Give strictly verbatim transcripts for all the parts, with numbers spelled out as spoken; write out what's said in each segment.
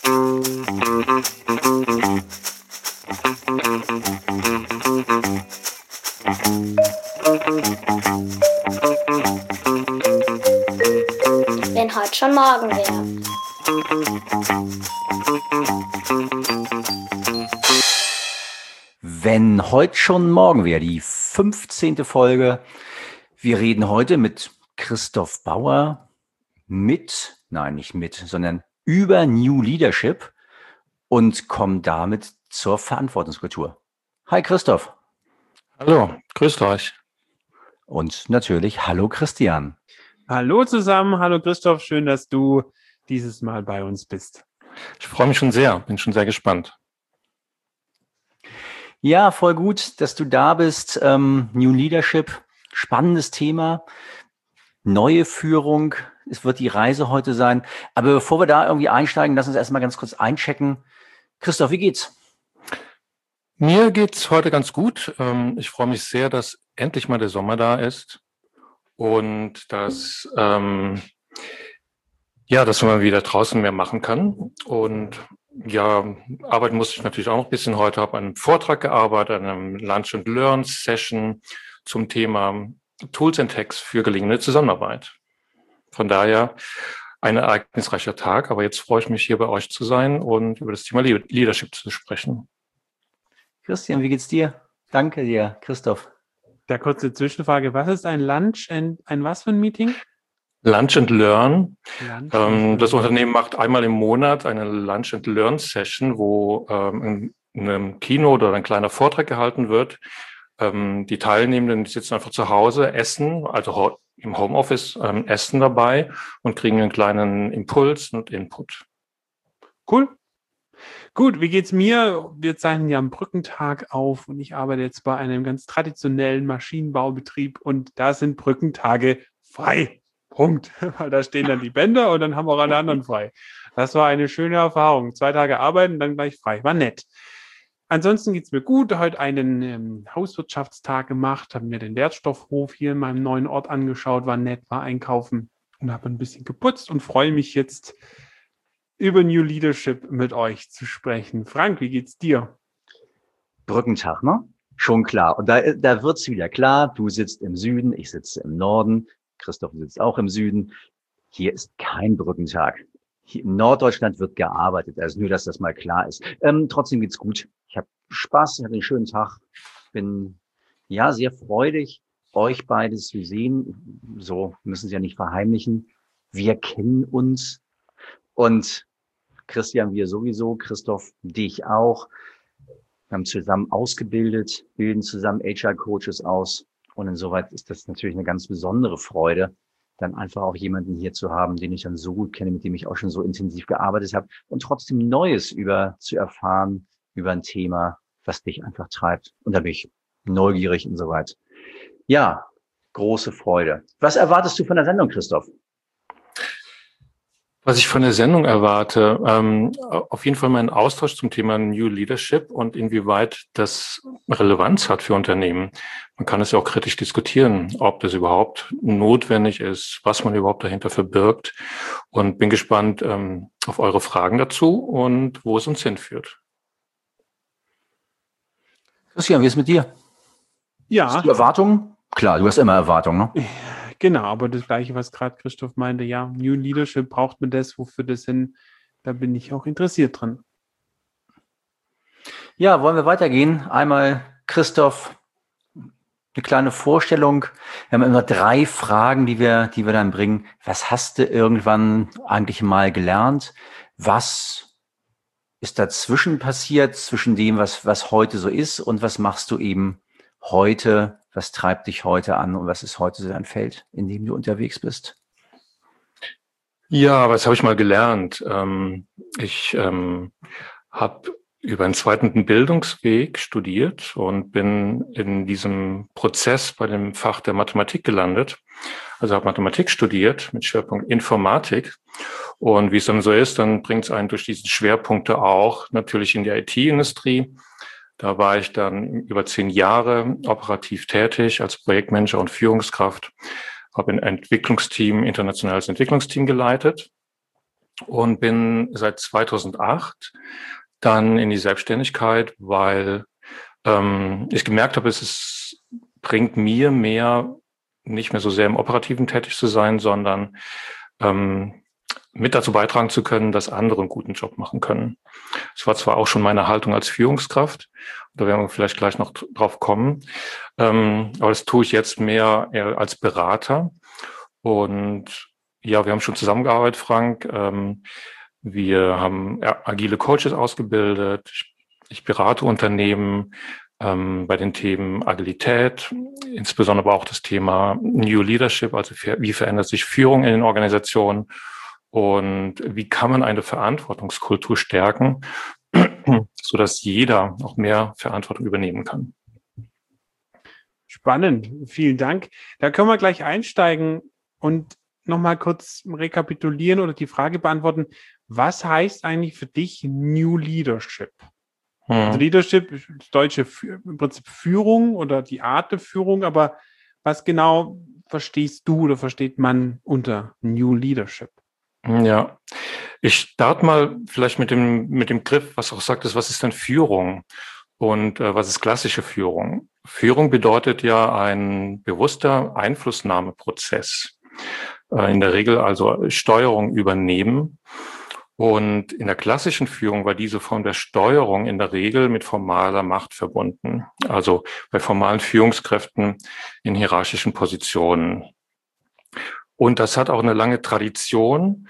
Wenn heute schon morgen wäre. Wenn heute schon morgen wäre, die fünfzehnte Folge. Wir reden heute mit Christoph Bauer mit, nein, nicht mit, sondern über New Leadership und kommen damit zur Verantwortungskultur. Hi Christoph. Hallo, grüßt euch. Und natürlich hallo Christian. Hallo zusammen, hallo Christoph, schön, dass du dieses Mal bei uns bist. Ich freue mich schon sehr, bin schon sehr gespannt. Ja, voll gut, dass du da bist. Ähm, New Leadership, spannendes Thema. Neue Führung, es wird die Reise heute sein. Aber bevor wir da irgendwie einsteigen, lass uns erstmal ganz kurz einchecken. Christoph, wie geht's? Mir geht's heute ganz gut. Ich freue mich sehr, dass endlich mal der Sommer da ist und dass, ähm, ja, dass man wieder draußen mehr machen kann. Und ja, arbeiten musste ich natürlich auch noch ein bisschen heute, habe an einem Vortrag gearbeitet, an einem Lunch and Learn Session zum Thema Tools and Hacks für gelingende Zusammenarbeit. Von daher ein ereignisreicher Tag, aber jetzt freue ich mich, hier bei euch zu sein und über das Thema Leadership zu sprechen. Christian, wie geht's dir? Danke dir, Christoph. Da kurze Zwischenfrage, was ist ein Lunch and ein was für ein Meeting? Lunch and Learn. Lunch ähm, das Unternehmen macht einmal im Monat eine Lunch and Learn Session, wo ähm, in einem Keynote oder ein kleiner Vortrag gehalten wird. Ähm, die Teilnehmenden die sitzen einfach zu Hause, essen, also ho- im Homeoffice ähm, essen dabei und kriegen einen kleinen Impuls und Input. Cool. Gut, wie geht's mir? Wir zeichnen ja am Brückentag auf und ich arbeite jetzt bei einem ganz traditionellen Maschinenbaubetrieb und da sind Brückentage frei. Punkt. Weil da stehen dann die Bänder und dann haben auch alle anderen frei. Das war eine schöne Erfahrung. Zwei Tage arbeiten, dann gleich frei. War nett. Ansonsten geht's mir gut. Heute einen ähm, Hauswirtschaftstag gemacht, habe mir den Wertstoffhof hier in meinem neuen Ort angeschaut, war nett, war einkaufen und habe ein bisschen geputzt und freue mich jetzt über New Leadership mit euch zu sprechen. Frank, wie geht's dir? Brückentag, ne? Schon klar. Und da, da wird's wieder klar. Du sitzt im Süden, ich sitze im Norden. Christoph sitzt auch im Süden. Hier ist kein Brückentag. Hier in Norddeutschland wird gearbeitet. Also nur, dass das mal klar ist. Ähm, trotzdem geht's gut. Ich habe Spaß, ich hatte einen schönen Tag. Bin ja sehr freudig, euch beide zu sehen. So müssen Sie ja nicht verheimlichen. Wir kennen uns. Und Christian, wir sowieso, Christoph, dich auch. Wir haben zusammen ausgebildet, bilden zusammen H R-Coaches aus. Und insoweit ist das natürlich eine ganz besondere Freude, dann einfach auch jemanden hier zu haben, den ich dann so gut kenne, mit dem ich auch schon so intensiv gearbeitet habe und trotzdem Neues über zu erfahren, über ein Thema, was dich einfach treibt. Und da bin ich neugierig und so weiter. Ja, große Freude. Was erwartest du von der Sendung, Christoph? Was ich von der Sendung erwarte, ähm, auf jeden Fall mal einen Austausch zum Thema New Leadership und inwieweit das Relevanz hat für Unternehmen. Man kann es ja auch kritisch diskutieren, ob das überhaupt notwendig ist, was man überhaupt dahinter verbirgt, und bin gespannt ähm, auf eure Fragen dazu und wo es uns hinführt. Christian, wie ist es mit dir? Ja. Hast du Erwartungen? Klar, du hast immer Erwartungen, ne? Genau, aber das Gleiche, was gerade Christoph meinte, ja, New Leadership, braucht man das, wofür das hin, da bin ich auch interessiert dran. Ja, wollen wir weitergehen? Einmal, Christoph, eine kleine Vorstellung. Wir haben immer drei Fragen, die wir, die wir dann bringen. Was hast du irgendwann eigentlich mal gelernt? Was ist dazwischen passiert, zwischen dem, was, was heute so ist, und was machst du eben heute? Was treibt dich heute an und was ist heute so dein Feld, in dem du unterwegs bist? Ja, was habe ich mal gelernt? Ähm, ich ähm, habe über einen zweiten Bildungsweg studiert und bin in diesem Prozess bei dem Fach der Mathematik gelandet. Also habe Mathematik studiert mit Schwerpunkt Informatik. Und wie es dann so ist, dann bringt es einen durch diese Schwerpunkte auch natürlich in die I T-Industrie. Da war ich dann über zehn Jahre operativ tätig als Projektmanager und Führungskraft, habe ein Entwicklungsteam, internationales Entwicklungsteam geleitet und bin seit zweitausendacht dann in die Selbstständigkeit, weil ähm, ich gemerkt habe, es ist, bringt mir mehr, nicht mehr so sehr im Operativen tätig zu sein, sondern ähm, mit dazu beitragen zu können, dass andere einen guten Job machen können. Das war zwar auch schon meine Haltung als Führungskraft, da werden wir vielleicht gleich noch drauf kommen, ähm, aber das tue ich jetzt mehr eher als Berater. Und ja, wir haben schon zusammengearbeitet, Frank. Ähm, wir haben ja, agile Coaches ausgebildet. Ich, ich berate Unternehmen ähm, bei den Themen Agilität, insbesondere aber auch das Thema New Leadership, also wie verändert sich Führung in den Organisationen und wie kann man eine Verantwortungskultur stärken, sodass jeder auch mehr Verantwortung übernehmen kann. Spannend, vielen Dank. Da können wir gleich einsteigen und nochmal kurz rekapitulieren oder die Frage beantworten, was heißt eigentlich für dich New Leadership? Hm. Also Leadership, das deutsche im Prinzip Führung oder die Art der Führung, aber was genau verstehst du oder versteht man unter New Leadership? Ja, ich starte mal vielleicht mit dem, mit dem Griff, was auch sagt, ist, was ist denn Führung und äh, was ist klassische Führung? Führung bedeutet ja ein bewusster Einflussnahmeprozess. Äh, in der Regel also Steuerung übernehmen. Und in der klassischen Führung war diese Form der Steuerung in der Regel mit formaler Macht verbunden. Also bei formalen Führungskräften in hierarchischen Positionen. Und das hat auch eine lange Tradition,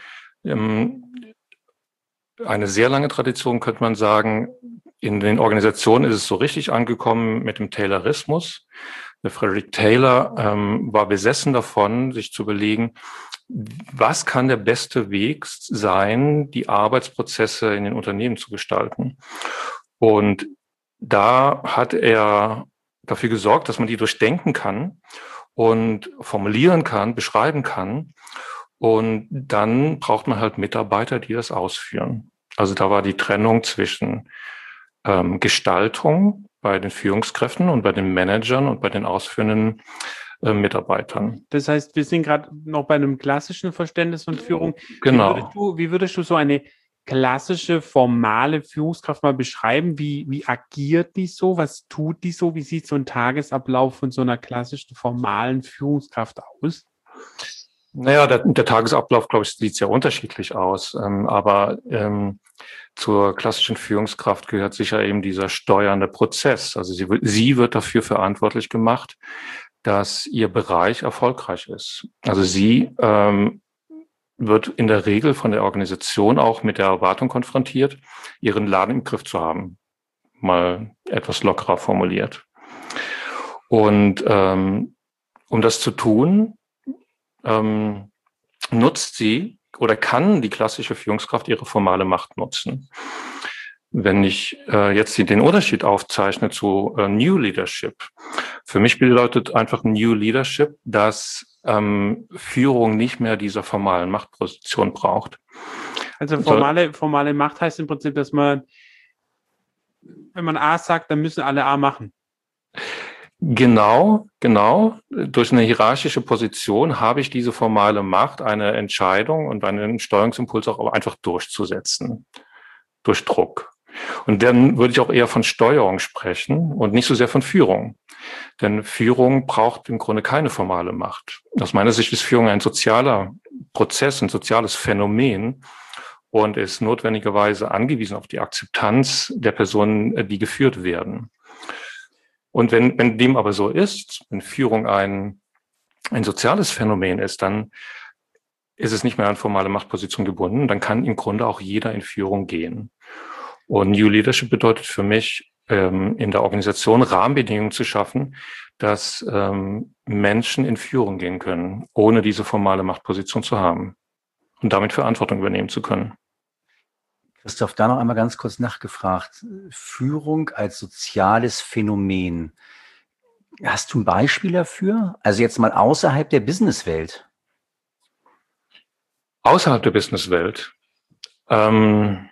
eine sehr lange Tradition, könnte man sagen. In den Organisationen ist es so richtig angekommen mit dem Taylorismus. Der Frederick Taylor ähm, war besessen davon, sich zu überlegen, was kann der beste Weg sein, die Arbeitsprozesse in den Unternehmen zu gestalten. Und da hat er dafür gesorgt, dass man die durchdenken kann und formulieren kann, beschreiben kann. Und dann braucht man halt Mitarbeiter, die das ausführen. Also da war die Trennung zwischen ähm, Gestaltung bei den Führungskräften und bei den Managern und bei den ausführenden äh, Mitarbeitern. Das heißt, wir sind gerade noch bei einem klassischen Verständnis von Führung. Genau. Wie würdest du, wie würdest du so eine klassische, formale Führungskraft mal beschreiben? Wie, wie agiert die so? Was tut die so? Wie sieht so ein Tagesablauf von so einer klassischen, formalen Führungskraft aus? Naja, der, der Tagesablauf, glaube ich, sieht sehr unterschiedlich aus. Ähm, aber ähm, zur klassischen Führungskraft gehört sicher eben dieser steuernde Prozess. Also sie, sie wird dafür verantwortlich gemacht, dass ihr Bereich erfolgreich ist. Also sie ähm, wird in der Regel von der Organisation auch mit der Erwartung konfrontiert, ihren Laden im Griff zu haben. Mal etwas lockerer formuliert. Und ähm, um das zu tun, Ähm, nutzt sie oder kann die klassische Führungskraft ihre formale Macht nutzen. Wenn ich äh, jetzt den Unterschied aufzeichne zu äh, New Leadership, für mich bedeutet einfach New Leadership, dass ähm, Führung nicht mehr dieser formalen Machtposition braucht. Also formale, formale Macht heißt im Prinzip, dass man, wenn man A sagt, dann müssen alle A machen. Genau, genau. Durch eine hierarchische Position habe ich diese formale Macht, eine Entscheidung und einen Steuerungsimpuls auch einfach durchzusetzen. Durch Druck. Und dann würde ich auch eher von Steuerung sprechen und nicht so sehr von Führung. Denn Führung braucht im Grunde keine formale Macht. Aus meiner Sicht ist Führung ein sozialer Prozess, ein soziales Phänomen und ist notwendigerweise angewiesen auf die Akzeptanz der Personen, die geführt werden. Und wenn, wenn dem aber so ist, wenn Führung ein, ein soziales Phänomen ist, dann ist es nicht mehr an formale Machtposition gebunden. Dann kann im Grunde auch jeder in Führung gehen. Und New Leadership bedeutet für mich, ähm, in der Organisation Rahmenbedingungen zu schaffen, dass ähm, Menschen in Führung gehen können, ohne diese formale Machtposition zu haben und damit Verantwortung übernehmen zu können. Christoph, da noch einmal ganz kurz nachgefragt. Führung als soziales Phänomen. Hast du ein Beispiel dafür? Also jetzt mal außerhalb der Businesswelt. Außerhalb der Businesswelt? Ähm,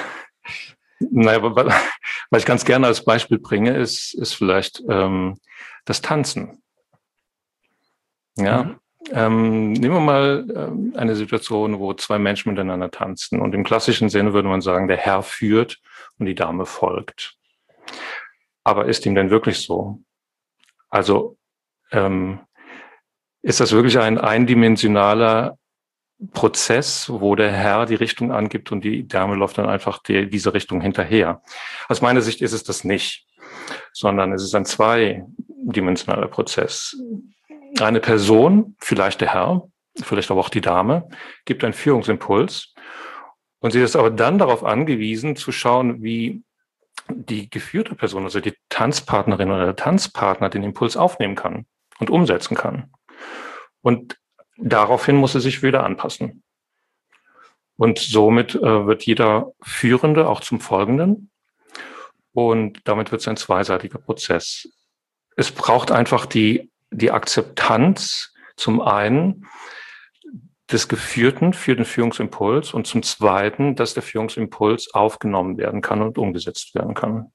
naja, was ich ganz gerne als Beispiel bringe, ist, ist vielleicht ähm, das Tanzen. Ja, mhm. Ähm, nehmen wir mal ähm, eine Situation, wo zwei Menschen miteinander tanzen. Und im klassischen Sinne würde man sagen, der Herr führt und die Dame folgt. Aber ist ihm denn wirklich so? Also ähm, ist das wirklich ein eindimensionaler Prozess, wo der Herr die Richtung angibt und die Dame läuft dann einfach die, diese Richtung hinterher? Aus meiner Sicht ist es das nicht, sondern es ist ein zweidimensionaler Prozess. Eine Person, vielleicht der Herr, vielleicht aber auch die Dame, gibt einen Führungsimpuls und sie ist aber dann darauf angewiesen, zu schauen, wie die geführte Person, also die Tanzpartnerin oder der Tanzpartner, den Impuls aufnehmen kann und umsetzen kann. Und daraufhin muss sie sich wieder anpassen. Und somit äh, wird jeder Führende auch zum Folgenden. Und damit wird es ein zweiseitiger Prozess. Es braucht einfach die die Akzeptanz zum einen des Geführten für den Führungsimpuls und zum zweiten, dass der Führungsimpuls aufgenommen werden kann und umgesetzt werden kann.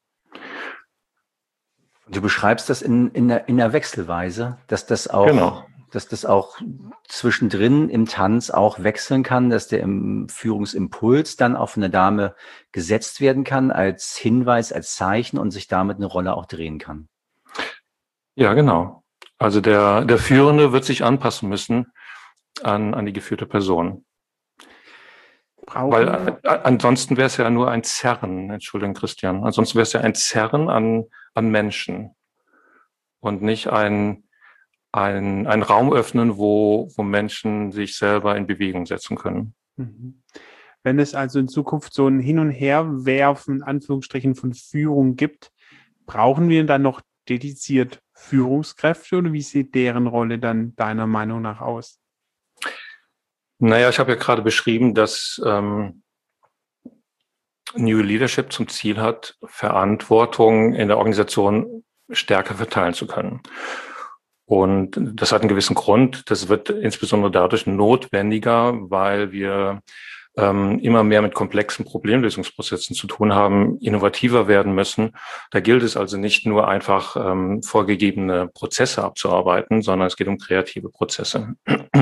Du beschreibst das in, in, der, in der Wechselweise, dass das auch, genau. dass das auch zwischendrin im Tanz auch wechseln kann, dass der im Führungsimpuls dann auf eine Dame gesetzt werden kann als Hinweis, als Zeichen und sich damit eine Rolle auch drehen kann. Ja, genau. Also der, der Führende wird sich anpassen müssen an, an die geführte Person. Brauchen Weil äh, ansonsten wäre es ja nur ein Zerren, Entschuldigung, Christian, ansonsten wäre es ja ein Zerren an, an Menschen und nicht ein, ein, ein Raum öffnen, wo, wo Menschen sich selber in Bewegung setzen können. Wenn es also in Zukunft so ein Hin- und Herwerfen, in Anführungsstrichen, von Führung gibt, brauchen wir dann noch dediziert Führungskräfte oder wie sieht deren Rolle dann deiner Meinung nach aus? Naja, ich habe ja gerade beschrieben, dass ähm, New Leadership zum Ziel hat, Verantwortung in der Organisation stärker verteilen zu können. Und das hat einen gewissen Grund. Das wird insbesondere dadurch notwendiger, weil wir ähm, immer mehr mit komplexen Problemlösungsprozessen zu tun haben, innovativer werden müssen. Da gilt es also nicht nur einfach ähm, vorgegebene Prozesse abzuarbeiten, sondern es geht um kreative Prozesse.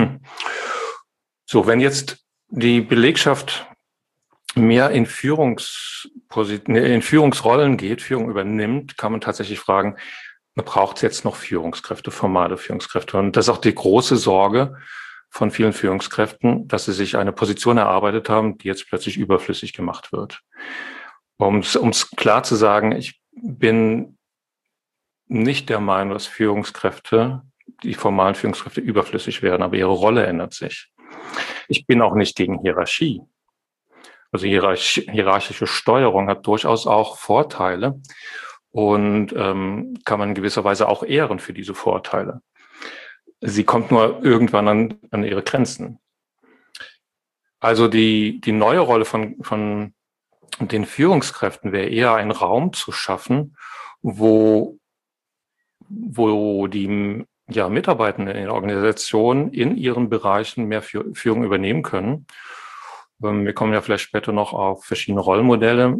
So, wenn jetzt die Belegschaft mehr in, Führungsposit- in Führungsrollen geht, Führung übernimmt, kann man tatsächlich fragen, braucht es jetzt noch Führungskräfte, formale Führungskräfte? Und das ist auch die große Sorge von vielen Führungskräften, dass sie sich eine Position erarbeitet haben, die jetzt plötzlich überflüssig gemacht wird. Um es klar zu sagen, ich bin nicht der Meinung, dass Führungskräfte, die formalen Führungskräfte überflüssig werden, aber ihre Rolle ändert sich. Ich bin auch nicht gegen Hierarchie. Also hierarch- hierarchische Steuerung hat durchaus auch Vorteile und ähm, kann man in gewisser Weise auch ehren für diese Vorteile. Sie kommt nur irgendwann an, an ihre Grenzen. Also die, die neue Rolle von, von den Führungskräften wäre eher ein Raum zu schaffen, wo, wo die ja, Mitarbeitenden in der Organisation in ihren Bereichen mehr Führung übernehmen können. Wir kommen ja vielleicht später noch auf verschiedene Rollenmodelle.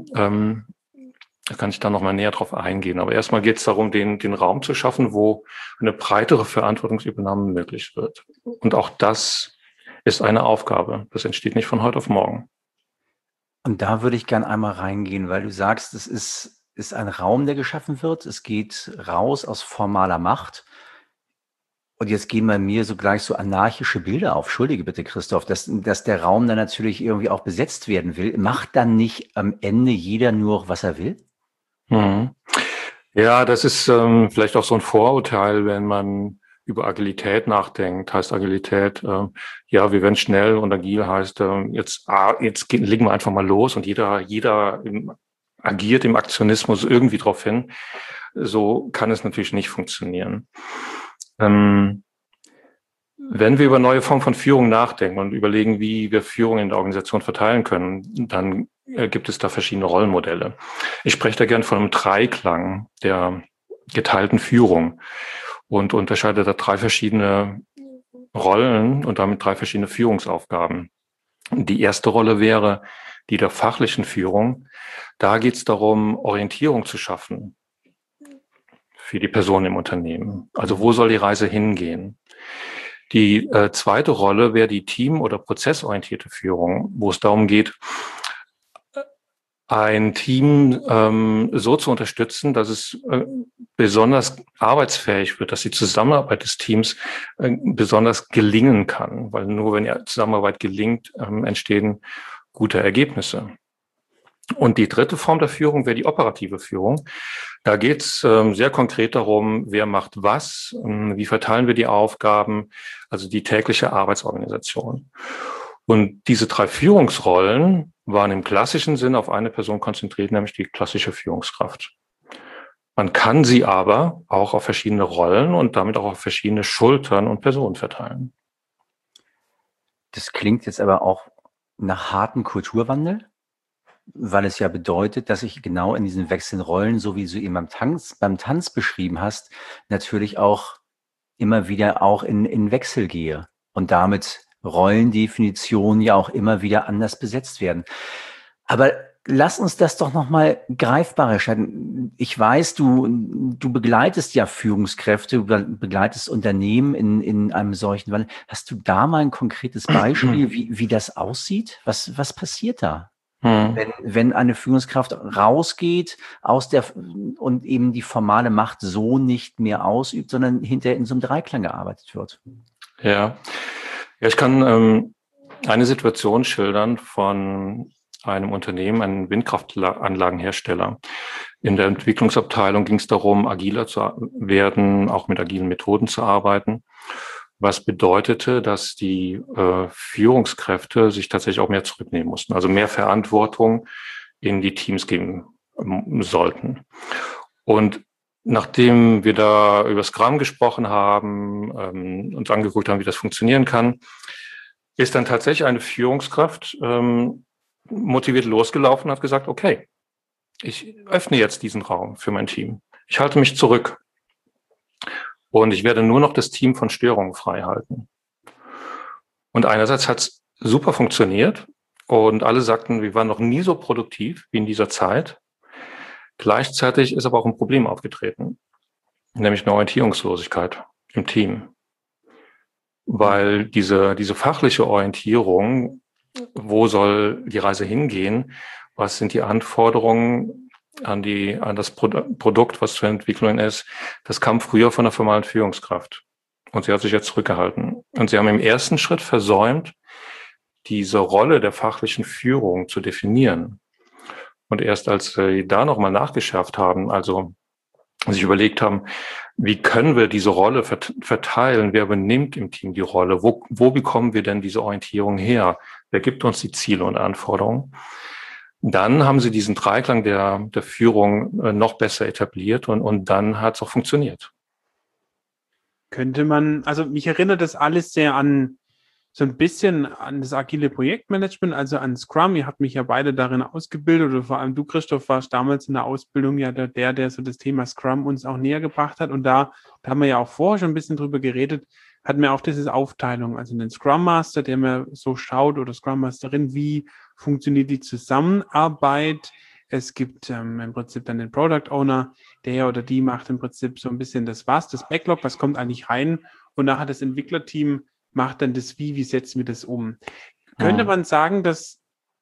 Da kann ich dann noch mal näher drauf eingehen. Aber erstmal geht es darum, den, den Raum zu schaffen, wo eine breitere Verantwortungsübernahme möglich wird. Und auch das ist eine Aufgabe. Das entsteht nicht von heute auf morgen. Und da würde ich gern einmal reingehen, weil du sagst, es ist, ist ein Raum, der geschaffen wird. Es geht raus aus formaler Macht. Und jetzt gehen bei mir so gleich so anarchische Bilder auf. Entschuldige bitte, Christoph, dass, dass der Raum dann natürlich irgendwie auch besetzt werden will. Macht dann nicht am Ende jeder nur, was er will? Mhm. Ja, das ist ähm, vielleicht auch so ein Vorurteil, wenn man über Agilität nachdenkt. Heißt Agilität, äh, ja, wir werden schnell und agil heißt, äh, jetzt, ah, jetzt gehen, legen wir einfach mal los und jeder, jeder im, agiert im Aktionismus irgendwie drauf hin. So kann es natürlich nicht funktionieren. Ähm, wenn wir über neue Formen von Führung nachdenken und überlegen, wie wir Führung in der Organisation verteilen können, dann äh, gibt es da verschiedene Rollenmodelle. Ich spreche da gern von einem Dreiklang der geteilten Führung und unterscheide da drei verschiedene Rollen und damit drei verschiedene Führungsaufgaben. Die erste Rolle wäre die der fachlichen Führung. Da geht es darum, Orientierung zu schaffen für die Person im Unternehmen. Also wo soll die Reise hingehen? Die äh, zweite Rolle wäre die team- oder prozessorientierte Führung, wo es darum geht, ein Team ähm, so zu unterstützen, dass es äh, besonders arbeitsfähig wird, dass die Zusammenarbeit des Teams äh, besonders gelingen kann. Weil nur wenn die Zusammenarbeit gelingt, ähm, entstehen gute Ergebnisse. Und die dritte Form der Führung wäre die operative Führung. Da geht es ähm, sehr konkret darum, wer macht was, ähm, wie verteilen wir die Aufgaben, also die tägliche Arbeitsorganisation. Und diese drei Führungsrollen waren im klassischen Sinn auf eine Person konzentriert, nämlich die klassische Führungskraft. Man kann sie aber auch auf verschiedene Rollen und damit auch auf verschiedene Schultern und Personen verteilen. Das klingt jetzt aber auch nach hartem Kulturwandel, weil es ja bedeutet, dass ich genau in diesen wechselnden Rollen, so wie du eben beim Tanz, beim Tanz beschrieben hast, natürlich auch immer wieder auch in, in Wechsel gehe und damit Rollendefinitionen ja auch immer wieder anders besetzt werden. Aber lass uns das doch nochmal greifbarer stellen. Ich weiß, du, du begleitest ja Führungskräfte, du begleitest Unternehmen in, in einem solchen Wandel. Hast du da mal ein konkretes Beispiel, wie, wie das aussieht? Was, was passiert da? Hm. Wenn, wenn eine Führungskraft rausgeht aus der und eben die formale Macht so nicht mehr ausübt, sondern hinterher in so einem Dreiklang gearbeitet wird. Ja, ja ich kann ähm, eine Situation schildern von einem Unternehmen, einem Windkraftanlagenhersteller. In der Entwicklungsabteilung ging es darum, agiler zu werden, auch mit agilen Methoden zu arbeiten. Was bedeutete, dass die äh, Führungskräfte sich tatsächlich auch mehr zurücknehmen mussten, also mehr Verantwortung in die Teams geben ähm, sollten. Und nachdem wir da über Scrum gesprochen haben, ähm, uns angeguckt haben, wie das funktionieren kann, ist dann tatsächlich eine Führungskraft ähm, motiviert losgelaufen und hat gesagt, okay, ich öffne jetzt diesen Raum für mein Team. Ich halte mich zurück. Und ich werde nur noch das Team von Störungen frei halten. Und einerseits hat es super funktioniert und alle sagten, wir waren noch nie so produktiv wie in dieser Zeit. Gleichzeitig ist aber auch ein Problem aufgetreten, nämlich eine Orientierungslosigkeit im Team. Weil diese, diese fachliche Orientierung, wo soll die Reise hingehen, was sind die Anforderungen an die, an das Produkt, was zu entwickeln ist, das kam früher von der formalen Führungskraft. Und sie hat sich jetzt zurückgehalten. Und sie haben im ersten Schritt versäumt, diese Rolle der fachlichen Führung zu definieren. Und erst als sie da nochmal nachgeschärft haben, also sich überlegt haben, wie können wir diese Rolle verteilen, wer übernimmt im Team die Rolle, wo, wo bekommen wir denn diese Orientierung her, wer gibt uns die Ziele und Anforderungen, dann haben sie diesen Dreiklang der, der Führung noch besser etabliert und, und dann hat es auch funktioniert. Könnte man, also mich erinnert das alles sehr an so ein bisschen an das agile Projektmanagement, also an Scrum. Ihr habt mich ja beide darin ausgebildet oder vor allem du, Christoph, warst damals in der Ausbildung ja der, der, der so das Thema Scrum uns auch näher gebracht hat. Und da, da haben wir ja auch vorher schon ein bisschen drüber geredet, hatten wir auch diese Aufteilung, also den Scrum Master, der mir so schaut oder Scrum Masterin, wie funktioniert die Zusammenarbeit. Es gibt ähm, im Prinzip dann den Product Owner, der oder die macht im Prinzip so ein bisschen das Was, das Backlog, was kommt eigentlich rein und nachher das Entwicklerteam macht dann das Wie, wie setzen wir das um. Ja. Könnte man sagen, dass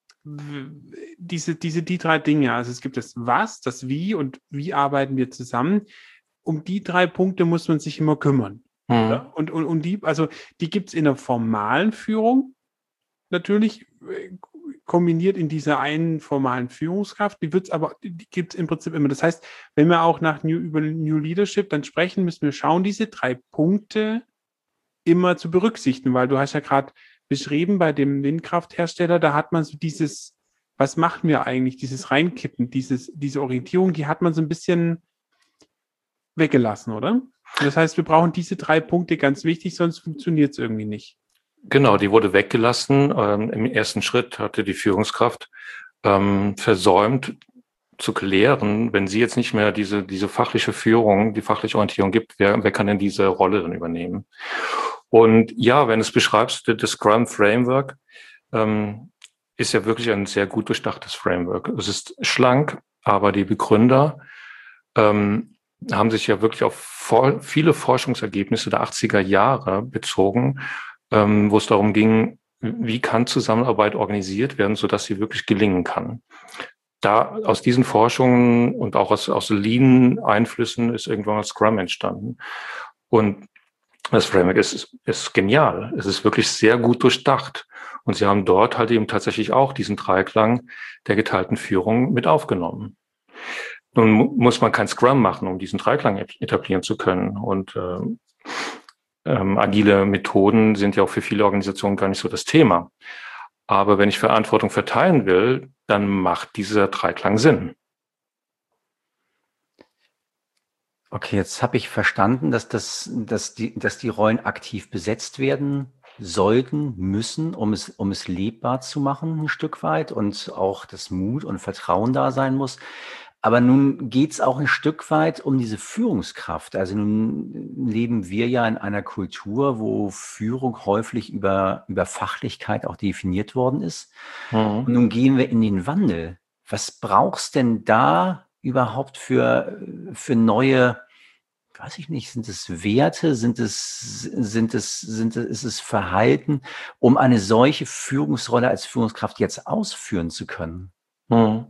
diese, diese, die drei Dinge, also es gibt das Was, das Wie und wie arbeiten wir zusammen, um die drei Punkte muss man sich immer kümmern. Mhm. Ja? Und, und, und die, also die gibt es in der formalen Führung natürlich kombiniert in dieser einen formalen Führungskraft, die wird's aber, die gibt es im Prinzip immer. Das heißt, wenn wir auch nach New, über New Leadership dann sprechen, müssen wir schauen, diese drei Punkte immer zu berücksichtigen, weil du hast ja gerade beschrieben, bei dem Windkrafthersteller, da hat man so dieses, was machen wir eigentlich, dieses Reinkippen, dieses, diese Orientierung, die hat man so ein bisschen weggelassen, oder? Das heißt, wir brauchen diese drei Punkte ganz wichtig, sonst funktioniert es irgendwie nicht. Genau, die wurde weggelassen. Ähm, im ersten Schritt hatte die Führungskraft ähm, versäumt zu klären, wenn sie jetzt nicht mehr diese, diese fachliche Führung, die fachliche Orientierung gibt, wer, wer kann denn diese Rolle dann übernehmen? Und ja, wenn du es beschreibst, das Scrum Framework ähm, ist ja wirklich ein sehr gut durchdachtes Framework. Es ist schlank, aber die Begründer ähm, haben sich ja wirklich auf vor, viele Forschungsergebnisse der achtziger Jahre bezogen, ähm, wo es darum ging, wie kann Zusammenarbeit organisiert werden, sodass sie wirklich gelingen kann. Da aus diesen Forschungen und auch aus, aus Lean-Einflüssen ist irgendwann mal Scrum entstanden. Und das Framework ist, ist genial. Es ist wirklich sehr gut durchdacht. Und sie haben dort halt eben tatsächlich auch diesen Dreiklang der geteilten Führung mit aufgenommen. Nun mu- muss man kein Scrum machen, um diesen Dreiklang etablieren zu können. Und ähm, ähm, agile Methoden sind ja auch für viele Organisationen gar nicht so das Thema. Aber wenn ich Verantwortung verteilen will, dann macht dieser Dreiklang Sinn. Okay, jetzt habe ich verstanden, dass das, dass die, dass die Rollen aktiv besetzt werden sollten, müssen, um es, um es lebbar zu machen, ein Stück weit, und auch das Mut und Vertrauen da sein muss. Aber nun geht es auch ein Stück weit um diese Führungskraft. Also nun leben wir ja in einer Kultur, wo Führung häufig über, über Fachlichkeit auch definiert worden ist. Und Mhm. nun gehen wir in den Wandel. Was brauchst denn da überhaupt für, für neue, weiß ich nicht, sind es Werte, sind es, sind es, sind es, ist es Verhalten, um eine solche Führungsrolle als Führungskraft jetzt ausführen zu können? Mhm.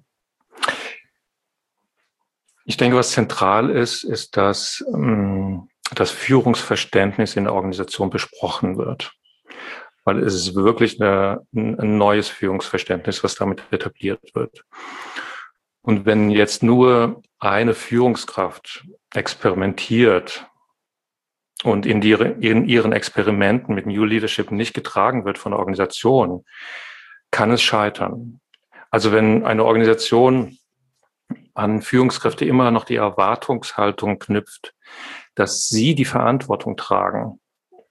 Ich denke, was zentral ist, ist, dass ähm, das Führungsverständnis in der Organisation besprochen wird. Weil es ist wirklich eine, ein neues Führungsverständnis, was damit etabliert wird. Und wenn jetzt nur eine Führungskraft experimentiert und in, die, in ihren Experimenten mit New Leadership nicht getragen wird von der Organisation, kann es scheitern. Also wenn eine Organisation an Führungskräfte immer noch die Erwartungshaltung knüpft, dass sie die Verantwortung tragen,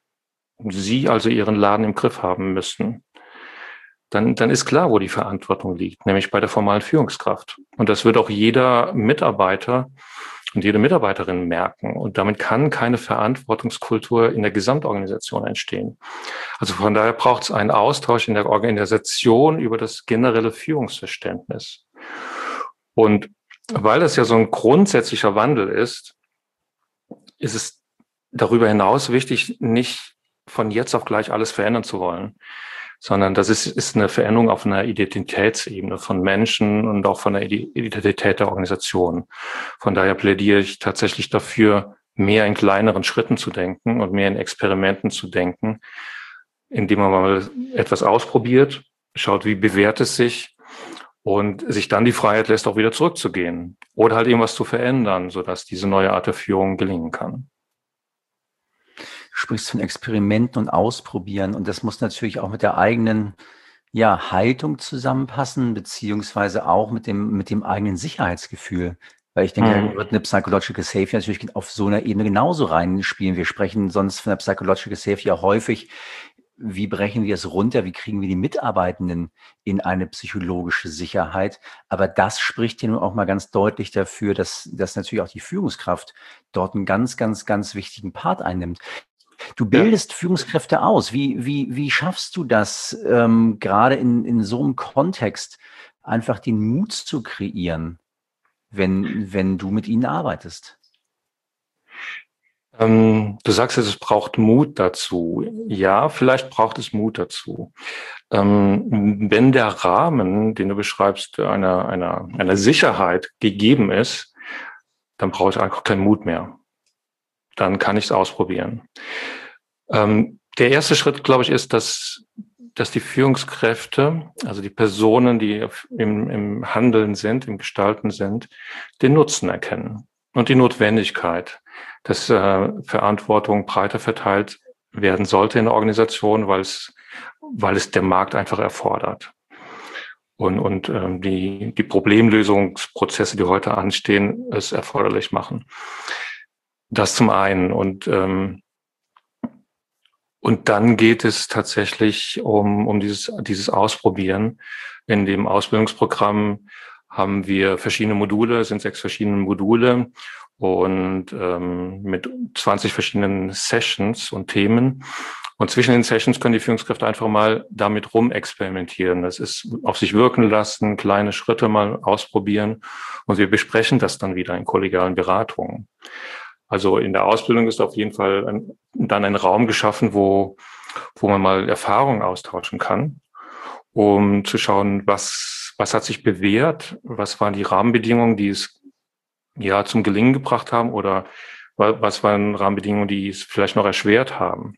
sie also ihren Laden im Griff haben müssen, dann, dann ist klar, wo die Verantwortung liegt, nämlich bei der formalen Führungskraft. Und das wird auch jeder Mitarbeiter und jede Mitarbeiterin merken. Und damit kann keine Verantwortungskultur in der Gesamtorganisation entstehen. Also von daher braucht es einen Austausch in der Organisation über das generelle Führungsverständnis. Und weil das ja so ein grundsätzlicher Wandel ist, ist es darüber hinaus wichtig, nicht von jetzt auf gleich alles verändern zu wollen, sondern das ist, ist eine Veränderung auf einer Identitätsebene von Menschen und auch von der Identität der Organisation. Von daher plädiere ich tatsächlich dafür, mehr in kleineren Schritten zu denken und mehr in Experimenten zu denken, indem man mal etwas ausprobiert, schaut, wie bewährt es sich und sich dann die Freiheit lässt, auch wieder zurückzugehen oder halt irgendwas zu verändern, sodass diese neue Art der Führung gelingen kann. Du sprichst von Experimenten und Ausprobieren, und das muss natürlich auch mit der eigenen, ja, Haltung zusammenpassen, beziehungsweise auch mit dem, mit dem eigenen Sicherheitsgefühl. Weil ich denke, da Mhm. wird eine Psychological Safety natürlich auf so einer Ebene genauso reinspielen. Wir sprechen sonst von der Psychological Safety ja häufig, wie brechen wir es runter, wie kriegen wir die Mitarbeitenden in eine psychologische Sicherheit. Aber das spricht ja nun auch mal ganz deutlich dafür, dass, dass natürlich auch die Führungskraft dort einen ganz, ganz, ganz wichtigen Part einnimmt. Du Ja. bildest Führungskräfte aus. Wie, wie, wie schaffst du das, ähm, gerade in, in so einem Kontext, einfach den Mut zu kreieren, wenn, wenn du mit ihnen arbeitest? Ähm, du sagst jetzt, es braucht Mut dazu. Ja, vielleicht braucht es Mut dazu. Ähm, wenn der Rahmen, den du beschreibst, einer, einer, einer Sicherheit gegeben ist, dann brauche ich einfach keinen Mut mehr. Dann kann ich es ausprobieren. Ähm, der erste Schritt, glaube ich, ist, dass, dass die Führungskräfte, also die Personen, die im, im Handeln sind, im Gestalten sind, den Nutzen erkennen und die Notwendigkeit, dass äh, Verantwortung breiter verteilt werden sollte in der Organisation, weil es, weil es der Markt einfach erfordert. Und, und ähm, die, die Problemlösungsprozesse, die heute anstehen, es erforderlich machen. Das zum einen. Und, ähm, und dann geht es tatsächlich um, um dieses, dieses Ausprobieren. In dem Ausbildungsprogramm haben wir verschiedene Module, es sind sechs verschiedene Module und ähm, mit zwanzig verschiedenen Sessions und Themen. Und zwischen den Sessions können die Führungskräfte einfach mal damit rumexperimentieren. Das ist auf sich wirken lassen, kleine Schritte mal ausprobieren. Und wir besprechen das dann wieder in kollegialen Beratungen. Also in der Ausbildung ist auf jeden Fall ein, dann ein Raum geschaffen, wo, wo man mal Erfahrungen austauschen kann, um zu schauen, was, was hat sich bewährt, was waren die Rahmenbedingungen, die es ja zum Gelingen gebracht haben, oder was waren Rahmenbedingungen, die es vielleicht noch erschwert haben.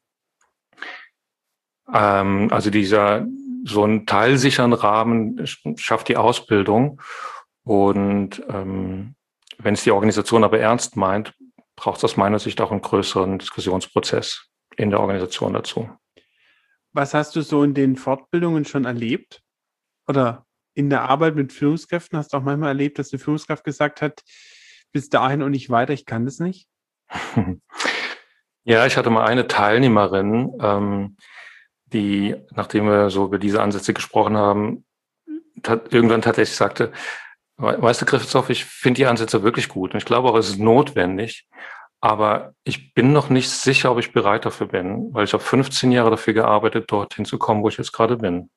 Ähm, also dieser, so ein teilsicheren Rahmen schafft die Ausbildung. Und ähm, wenn es die Organisation aber ernst meint, braucht es aus meiner Sicht auch einen größeren Diskussionsprozess in der Organisation dazu. Was hast du so in den Fortbildungen schon erlebt? Oder in der Arbeit mit Führungskräften hast du auch manchmal erlebt, dass eine Führungskraft gesagt hat, bis dahin und nicht weiter, ich kann das nicht? Ja, ich hatte mal eine Teilnehmerin, ähm, die, nachdem wir so über diese Ansätze gesprochen haben, tat, irgendwann tatsächlich sagte, weißt du, Christoph, ich finde die Ansätze wirklich gut und ich glaube auch, es ist notwendig, aber ich bin noch nicht sicher, ob ich bereit dafür bin, weil ich habe fünfzehn Jahre dafür gearbeitet, dorthin zu kommen, wo ich jetzt gerade bin.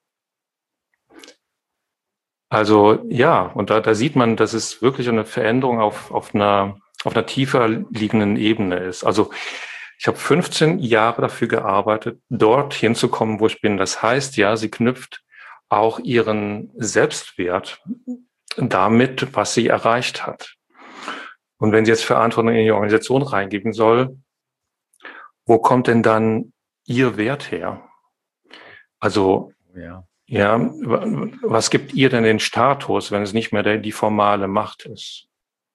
Also ja, und da, da sieht man, dass es wirklich eine Veränderung auf, auf einer auf einer tiefer liegenden Ebene ist. Also ich habe fünfzehn Jahre dafür gearbeitet, dorthin zu kommen, wo ich bin. Das heißt ja, sie knüpft auch ihren Selbstwert damit, was sie erreicht hat. Und wenn sie jetzt Verantwortung in die Organisation reingeben soll, wo kommt denn dann ihr Wert her? Also Ja. ja, was gibt ihr denn den Status, wenn es nicht mehr der, die formale Macht ist?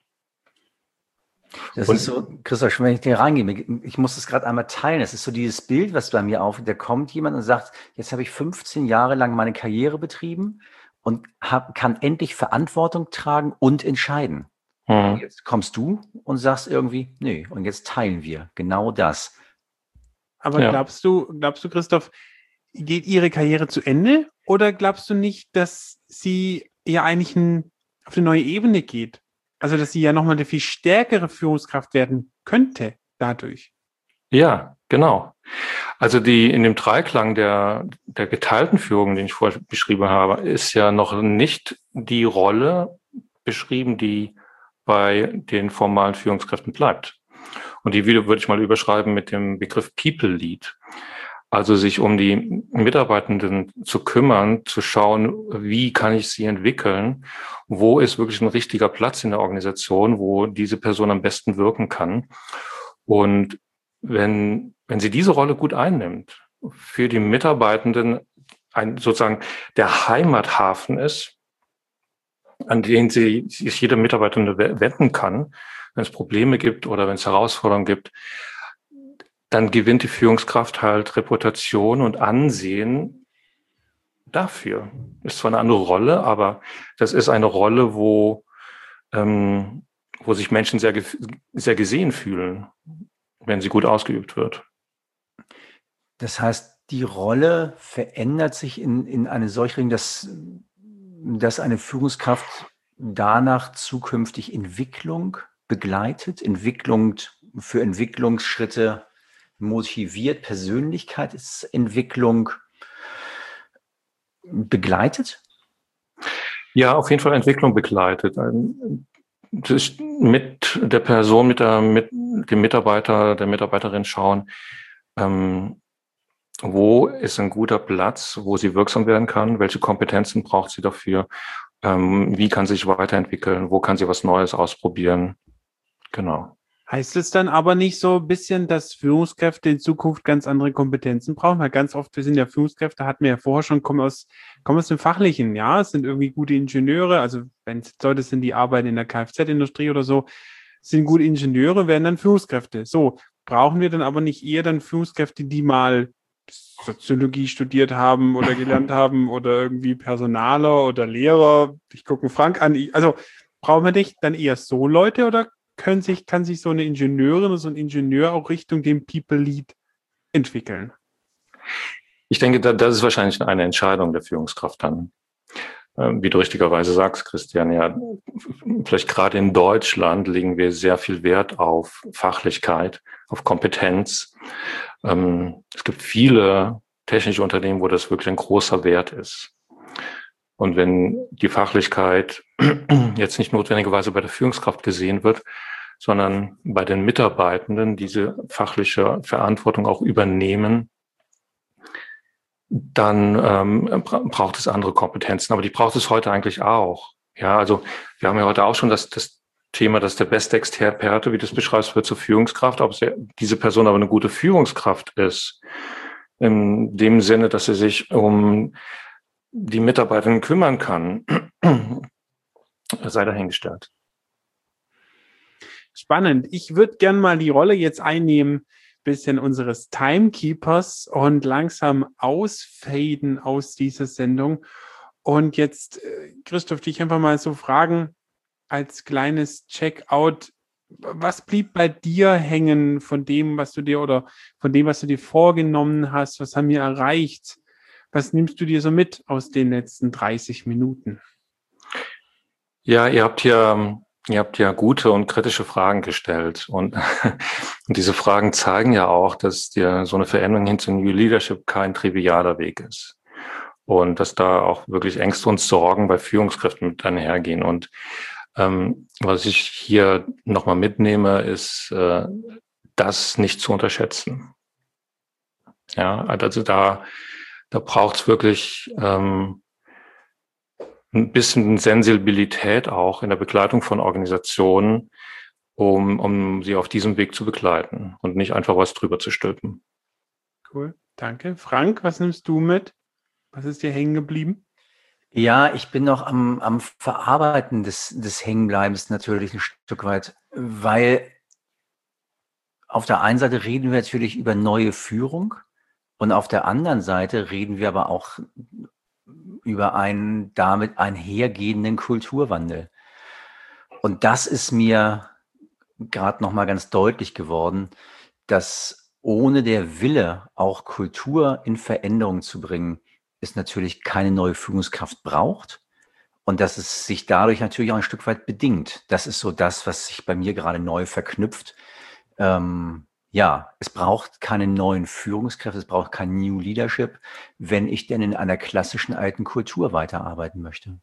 Das Und ist so, Christoph, wenn ich dir reingehe, ich muss das gerade einmal teilen. Das ist so dieses Bild, was bei mir auf, da kommt jemand und sagt, jetzt habe ich fünfzehn Jahre lang meine Karriere betrieben und hab, kann endlich Verantwortung tragen und entscheiden. hm. Und jetzt kommst du und sagst irgendwie, nö, und jetzt teilen wir genau das. Aber Ja. glaubst du, glaubst du, Christoph, geht ihre Karriere zu Ende oder glaubst du nicht, dass sie ja eigentlich ein, auf eine neue Ebene geht? Also, dass sie ja nochmal eine viel stärkere Führungskraft werden könnte dadurch. Ja, genau. Also die in dem Dreiklang der, der geteilten Führung, den ich vorher beschrieben habe, ist ja noch nicht die Rolle beschrieben, die bei den formalen Führungskräften bleibt. Und die würde ich mal überschreiben mit dem Begriff People Lead. Also sich um die Mitarbeitenden zu kümmern, zu schauen, wie kann ich sie entwickeln, wo ist wirklich ein richtiger Platz in der Organisation, wo diese Person am besten wirken kann. Und wenn, wenn sie diese Rolle gut einnimmt, für die Mitarbeitenden ein, sozusagen der Heimathafen ist, an den sie, sich jeder Mitarbeitende wenden kann, wenn es Probleme gibt oder wenn es Herausforderungen gibt, dann gewinnt die Führungskraft halt Reputation und Ansehen dafür. Ist zwar eine andere Rolle, aber das ist eine Rolle, wo, ähm, wo sich Menschen sehr, sehr gesehen fühlen, wenn sie gut ausgeübt wird. Das heißt, die Rolle verändert sich in, in eine solche Richtung, dass, dass eine Führungskraft danach zukünftig Entwicklung begleitet, Entwicklung für Entwicklungsschritte motiviert, Persönlichkeitsentwicklung begleitet? Ja, auf jeden Fall Entwicklung begleitet. Das mit der Person, mit, der, mit dem Mitarbeiter, der Mitarbeiterin schauen, ähm, wo ist ein guter Platz, wo sie wirksam werden kann, welche Kompetenzen braucht sie dafür, ähm, wie kann sie sich weiterentwickeln, wo kann sie was Neues ausprobieren. Genau. Heißt es dann aber nicht so ein bisschen, dass Führungskräfte in Zukunft ganz andere Kompetenzen brauchen? Weil ganz oft, wir sind ja Führungskräfte, hatten wir ja vorher schon, kommen aus, kommen aus dem Fachlichen, ja, es sind irgendwie gute Ingenieure, also wenn es Leute sind, die arbeiten in der Kfz-Industrie oder so, sind gute Ingenieure, werden dann Führungskräfte. So, brauchen wir dann aber nicht eher dann Führungskräfte, die mal Soziologie studiert haben oder gelernt haben oder irgendwie Personaler oder Lehrer? Ich gucke Frank an. Also brauchen wir nicht dann eher so Leute oder können sich, kann sich so eine Ingenieurin oder so ein Ingenieur auch Richtung dem People Lead entwickeln? Ich denke, das ist wahrscheinlich eine Entscheidung der Führungskraft dann. Wie du richtigerweise sagst, Christian, ja, vielleicht gerade in Deutschland legen wir sehr viel Wert auf Fachlichkeit, auf Kompetenz. Ähm, es gibt viele technische Unternehmen, wo das wirklich ein großer Wert ist. Und wenn die Fachlichkeit jetzt nicht notwendigerweise bei der Führungskraft gesehen wird, sondern bei den Mitarbeitenden diese fachliche Verantwortung auch übernehmen, dann ähm, braucht es andere Kompetenzen. Aber die braucht es heute eigentlich auch. Ja, also wir haben ja heute auch schon das, das Thema, dass der beste Experte, wie du es beschreibst, wird zur Führungskraft. Ob sie, diese Person aber eine gute Führungskraft ist, in dem Sinne, dass sie sich um die Mitarbeitenden kümmern kann, sei dahingestellt. Spannend. Ich würde gern mal die Rolle jetzt einnehmen, bisschen unseres Timekeepers und langsam ausfaden aus dieser Sendung. Und jetzt, Christoph, dich einfach mal so fragen, als kleines Checkout, was blieb bei dir hängen von dem, was du dir oder von dem, was du dir vorgenommen hast? Was haben wir erreicht? Was nimmst du dir so mit aus den letzten dreißig Minuten? Ja, ihr habt hier, ihr habt ja gute und kritische Fragen gestellt. Und, und diese Fragen zeigen ja auch, dass dir so eine Veränderung hin zu New Leadership kein trivialer Weg ist. Und dass da auch wirklich Ängste und Sorgen bei Führungskräften mit einhergehen. Und ähm, was ich hier nochmal mitnehme, ist, äh, das nicht zu unterschätzen. Ja, also da, da braucht es wirklich ähm, ein bisschen Sensibilität auch in der Begleitung von Organisationen, um, um sie auf diesem Weg zu begleiten und nicht einfach was drüber zu stülpen. Cool, danke. Frank, was nimmst du mit? Was ist dir hängen geblieben? Ja, ich bin noch am, am Verarbeiten des, des Hängenbleibens natürlich ein Stück weit, weil auf der einen Seite reden wir natürlich über neue Führung und auf der anderen Seite reden wir aber auch über einen damit einhergehenden Kulturwandel. Und das ist mir gerade nochmal ganz deutlich geworden, dass ohne der Wille, auch Kultur in Veränderung zu bringen, es natürlich keine neue Führungskraft braucht und dass es sich dadurch natürlich auch ein Stück weit bedingt. Das ist so das, was sich bei mir gerade neu verknüpft. Ähm, ja, es braucht keine neuen Führungskräfte, es braucht kein New Leadership, wenn ich denn in einer klassischen alten Kultur weiterarbeiten möchte.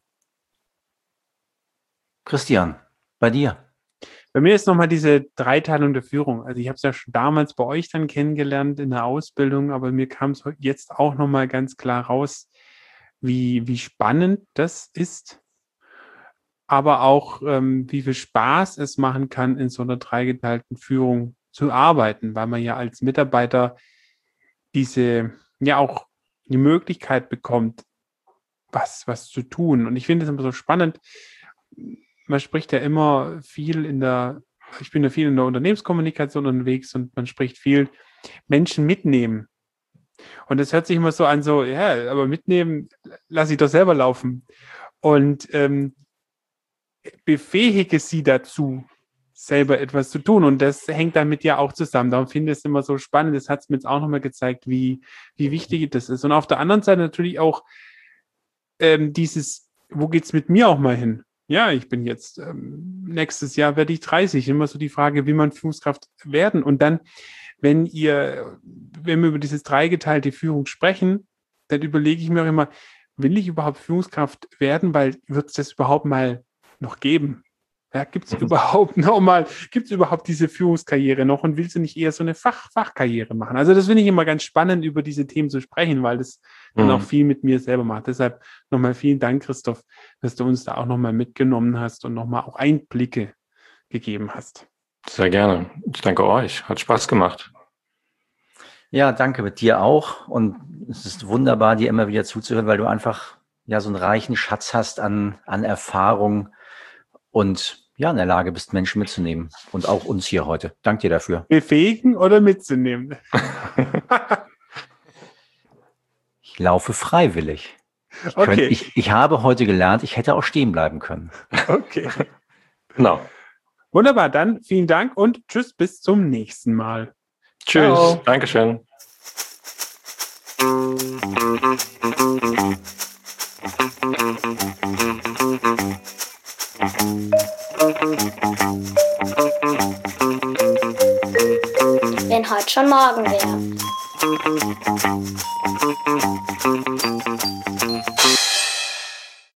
Christian, bei dir? Bei mir ist nochmal diese Dreiteilung der Führung. Also ich habe es ja schon damals bei euch dann kennengelernt in der Ausbildung, aber mir kam es jetzt auch nochmal ganz klar raus, wie, wie spannend das ist, aber auch ähm, wie viel Spaß es machen kann, in so einer dreigeteilten Führung zu arbeiten, weil man ja als Mitarbeiter diese, ja auch die Möglichkeit bekommt, was, was zu tun. Und ich finde es immer so spannend. Man spricht ja immer viel in der, ich bin ja viel in der Unternehmenskommunikation unterwegs und man spricht viel Menschen mitnehmen. Und das hört sich immer so an, so, ja, aber mitnehmen, lass ich doch selber laufen. Und ähm, befähige sie dazu, selber etwas zu tun. Und das hängt damit ja auch zusammen. Darum finde ich es immer so spannend. Das hat es mir jetzt auch nochmal gezeigt, wie, wie wichtig das ist. Und auf der anderen Seite natürlich auch ähm, dieses, wo geht es mit mir auch mal hin? Ja, ich bin jetzt, ähm, nächstes Jahr werde ich dreißig. Immer so die Frage, wie man Führungskraft werden. Und dann, wenn ihr, wenn wir über dieses dreigeteilte Führung sprechen, dann überlege ich mir auch immer, will ich überhaupt Führungskraft werden? Weil wird es das überhaupt mal noch geben? Ja, gibt es überhaupt noch mal, gibt es überhaupt diese Führungskarriere noch und willst du nicht eher so eine Fach, Fachkarriere machen? Also das finde ich immer ganz spannend, über diese Themen zu sprechen, weil das dann Mhm. auch viel mit mir selber macht. Deshalb nochmal vielen Dank, Christoph, dass du uns da auch nochmal mitgenommen hast und nochmal auch Einblicke gegeben hast. Sehr gerne. Ich danke euch. Hat Spaß gemacht. Ja, danke, mit dir auch. Und es ist wunderbar, dir immer wieder zuzuhören, weil du einfach ja so einen reichen Schatz hast an, an Erfahrung und ja, in der Lage bist, Menschen mitzunehmen. Und auch uns hier heute. Danke dir dafür. Befähigen oder mitzunehmen? Ich laufe freiwillig. Ich, Okay. könnte, ich, ich habe heute gelernt, ich hätte auch stehen bleiben können. Okay. Genau. Wunderbar, dann vielen Dank und tschüss, bis zum nächsten Mal. Tschüss. Ciao. Dankeschön. Thank you. wenn heute schon morgen wäre.